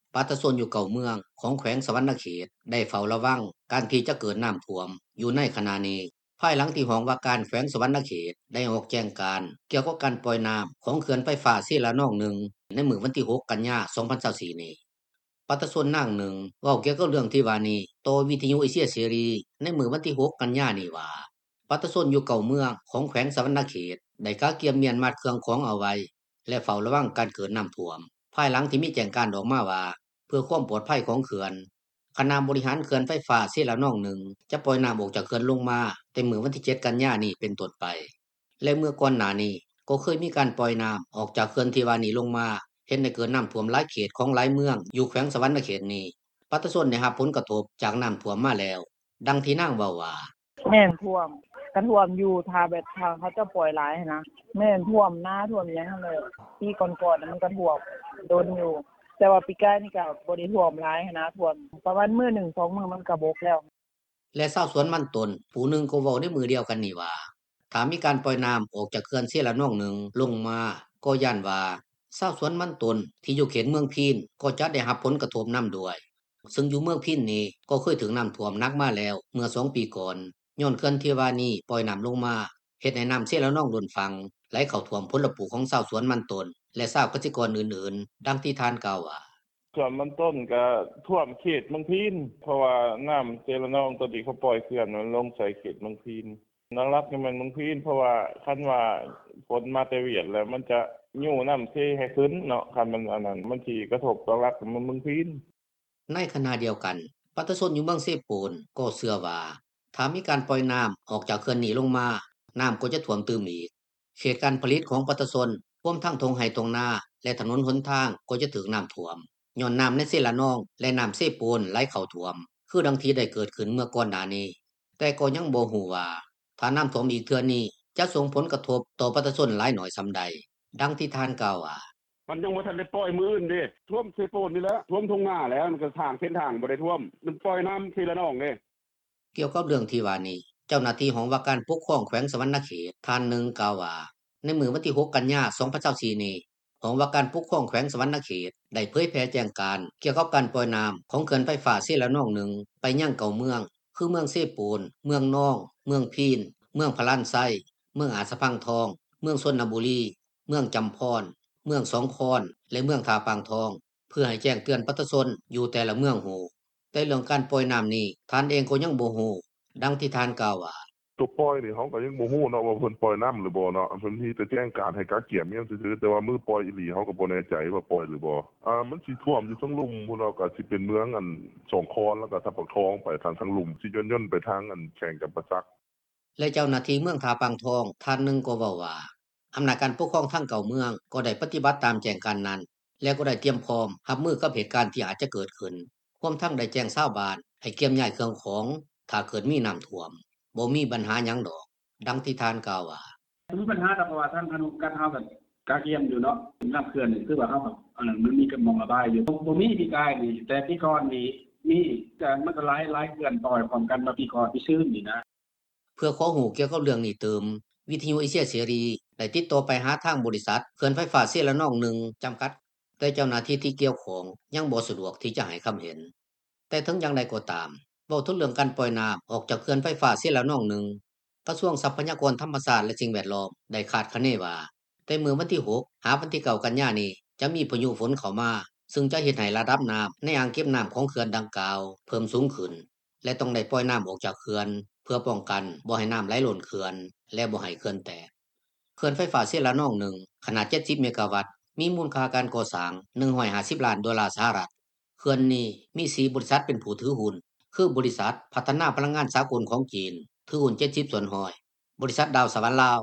ประชาชนอยู่เก่าเมืองของแขวงสะหวรรณเขตได้เฝ้าระวังการที่จะเกิดน้ำท่วมอยู่ในขณะนี้ภายหลังที่หองว่าการแขวงสะหวรรณเขตได้ออกแจ้งการเกี่ยวกับการปล่อยน้ำของเขื่อนไฟฟ้าศิลาน้องหนึ่งในมื้อวันที่6กันยายน2024นี้ประชาชนนางหนึ่งเว้าเกี่ยวกับเรื่องที่ว่านี้ต่อวิทยุเอเชียเสรีในมื้อวันที่6กันยายนนี้ว่าประชาชนอยู่เก่าเมืองของแขวงสะหวรรณเขตได้กะเกียมเมียนมัดเครื่องของเอาไว้และเฝ้าระวังการเกิดน้ำท่วมภายหลังที่มีแจ้งการออกมาว่าเพื่อความปลอดภัยของเขื่อนคณะบริหารเขื่อนไฟฟ้าศิลาน้องหนึ่งจะปล่อยน้ำออกจากเขื่อนลงมาแต่มื้อวันที่7กันยายนนี้เป็นต้นไปและเมื่อก่อนหน้านี้ก็เคยมีการปล่อยน้ำออกจากเขื่อนที่ว่านี้ลงมาเฮ็ดให้เกิดน้ำท่วมหลายเขตของหลายเมืองอยู่แขวงสะหวรรณเขตนี้ประชาชนได้รับผลกระทบจากน้ำท่วมมาแล้วดังที่นางเว้าว่าแม่นท่วมก็ท่วมอยู่ถ้าแบบทางเขาจะปล่อยหลายหั้นนะแม่นท่วมนาท่วมหยังหั้นเลยปีก่อนๆน่ะมันก็ท่วมโดนอยู่แต่ว่าปีกายนี่ก็บ่ได้ท่วมหลายหั้นนะท่วมประมาณมื้อ1 2มื้อมันก็บกแล้วและชาวสวนมันตนผู้หนึ่งก็เว้าในมื้อเดียวกันนี้ว่าถ้ามีการปล่อยน้ำออกจากเขื่อนศิลาน้องหนึ่งลงมาก็ย้านว่าชาวสวนมันตนที่อยู่เขตเมืองพีนก็จะได้รับผลกระทบนํด้วยซึ่งอยู่เมืองพีนนี้ก็เคยถึงน้ำท่วมหนักมาแล้วเมื่อ2ปีก่อนย้อนเขื่อนที่ว่านี้ปล่อยน้ำลงมาเฮ็ดให้น้ำศิลาน้องล้นฝั่งไหลเข้าท่วมผลปลูกของชาวสวนมันตนและชาวเกษตรกรอื่นๆดังที่ท่านกล่าวว่าส่วนมันต้นก็ท่วมเขตเมืองพีนเพราะว่าน้ำเจระนองตัวที่เขาปล่อยเขื่อนมันลงใส่เขตเมืองพีนหลักๆนี่มันเมืองพีนเพราะว่าคันว่าฝนมาแต่เวียดแล้วมันจะยู่น้ำเทให้ขึ้นเนาะคันมันอันนั้นมันสิกระทบต่อหลักเมืองพีนในขณะเดียวกันประชาชนอยู่เมืองเซโปนก็เชื่อว่าถ้ามีการปล่อยน้ำออกจากเขื่อนนี้ลงมาน้ำก็จะท่วมตื้มอีกเขตการผลิตของประชาชนรวมทั้งทงไห้ตรงนาและถนนหนทางก็จะถูกน้ำท่วมย้อนน้ำในเซละนองและน้ำเซโปนไหลเข้าท่วมคือดังที่ได้เกิดขึ้นเมื่อก่อนหน้านี้แต่ก็ยังบ่ฮู้ว่าถ้าน้ำท่วมอีกเทื่อนี้จะส่งผลกระทบต่อประชาชนหลายน้อยส่ำใดดังที่ท่านกล่าวว่ามันยังบ่ทันได้ปล่อยมื้ออื่นเด้ท่วมเซโปนนี่แหละท่วมทุ่งนาแล้วมันก็ทางเส้นทางบ่ได้ท่วมมันปล่อยน้ำทีละน้องเด้เกี่ยวกับเรื่องที่ว่านี้เจ้าหน้าที่ของว่าการปกครองแขวงสะหวรรณเขตท่านหนึ่งกล่าวว่าในมื้อวันที่6กันยายน2024นี้ของว่าการปกครองแขวงสะหวรรณเขตได้เผยแพร่แจ้งการเกี่ยวกับการปล่อยน้ำของเขื่อนไฟฟ้าศิลาน้องหนึ่งไปยังเก่าเมืองคือเมืองเซโปนเมืองน้องเมืองพีนเมืองพะลานไซเมืองอาสะพังทองเมืองชนบุรีเมืองจำพรเมืองสองคอนและเมืองทาปางทองเพื่อให้แจ้งเตือนประชาชนอยู่แต่ละเมืองฮู้แต่เรื่องการปล่อยน้ำนี้ท่านเองก็ยังบ่ฮู้ดังที่ท่านกล่าวว่าตัวปล่อยนี่เขาก็ยังบ่ฮู้เนาะว่าเพิ่นปล่อยน้ำหรือบ่เนาะเพิ่นมีแต่แจ้งการให้กาเกียมอิหยังซื่อๆแต่ว่ามือปล่อยอีหลีเขาก็บ่แน่ใจว่าปล่อยหรือบ่มันสิท่วมอยู่ทั้งลุ่มพุ่นเนาะก็สิเป็นเมืองสองคอนแล้วก็ทับปักทองไปทางลุ่มสิย่นๆไปทางแข่งกับประจักษ์และเจ้าหน้าที่เมืองทาปางทองท่านหนึ่งก็เว้าว่าอำนาจการปกครองทางเก่าเมืองก็ได้ปฏิบัติตามแจ้งการนั้นและก็ได้เตรียมพร้อมรับมือกับเหตุการณ์ที่อาจจะเกิดขึ้นพร้อมทั้งได้แจ้งชาวบ้านให้เก็บย้ายเครื่องของถ้าเกิดมีน้ำท่วมบ่มีปัญหาหยังดอกดังที่ท่านกล่าวว่ามีปัญหาเพราะว่าท่านอนุการเฮาก็กาเกียมอยู่เนาะน้ำเขื่อนนี่คือว่าเฮาก็มันมีกำมองระบายอยู่บ่มีปีกายนี่แต่ปีก่อนนี่มีแต่มันก็หลายเขื่อนต่อยพร้อมกันมาปีก่อนปีซื่นนี่นะเพื่อขอรู้เกี่ยวกับเรื่องนี้เติมวิทยุเอเชียเสรีได้ติดต่อไปหาทางบริษัทเขื่อนไฟฟ้าศิลาน้องหนึ่งจำกัดแต่เจ้าหน้าที่ที่เกี่ยวข้องยังบ่สะดวกที่จะให้ความเห็นแต่ถึงอย่างใดก็ตามเว้าถึงเรื่องการปล่อยน้ำออกจากเขื่อนไฟฟ้าศิลาน้องหนึ่งกระทรวงทรัพยากรธรรมชาติและสิ่งแวดล้อมได้คาดคะเนว่าแต่เมื่อวันที่6หาวันที่9กันยายนนี้จะมีพายุฝนเข้ามาซึ่งจะเฮ็ดให้ระดับน้ำในอ่างเก็บน้ำของเขื่อนดังกล่าวเพิ่มสูงขึ้นและต้องได้ปล่อยน้ำออกจากเขื่อนเพื่อป้องกันบ่ให้น้ำไหลล้นเขื่อนและบ่ให้เขื่อนแตกเขื่อนไฟฟ้าศิลาน้องหนึ่งขนาด70เมกะวัตต์มีมูลค่าการก่อสร้าง150ล้านดอลลาร์สหรัฐเขื่อนนี้มี4บริษัทเป็นผู้ถือหุ้นคือบริษัทพัฒนาพลังงานสากลของจีนถือหุ้น70%บริษัทดาวสวรรค์ลาว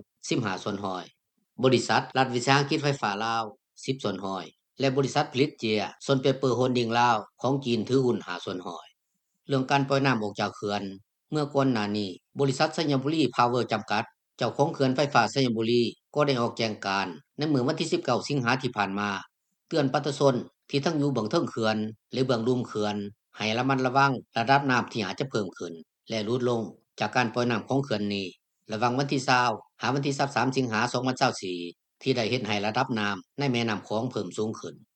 15%บริษัทรัฐวิสาหกิจไฟฟ้าลาว10%และบริษัทผลิตเจียซนเปเปอร์โฮลดิงลาวของจีนถือหุ้น5%เรื่องการปล่อยน้ำออกจากเขื่อนเมื่อก่อนหน้านี้บริษัทสัญบุรีพาวเวอร์จำกัดเจ้าของเขื่อนไฟฟ้าสัญบุรีก็ได้ออกแจ้งการในมื้อวันที่19สิงหาที่ผ่านมาเตือนประชาชนที่ทั้งอยู่เบื้องเทิงเขื่อนหรือเบื้องลุ่มเขื่อนให้ระมัดระวังระดับน้ำที่อาจจะเพิ่มขึ้นและลดลงจากการปล่อยน้ำของเขื่อนนี้ระหว่างวันที่20หาวันที่23สิงหาคม2024ที่ได้เฮ็ดให้ระดับน้ำในแม่น้ำโขงเพิ่มสูงขึ้น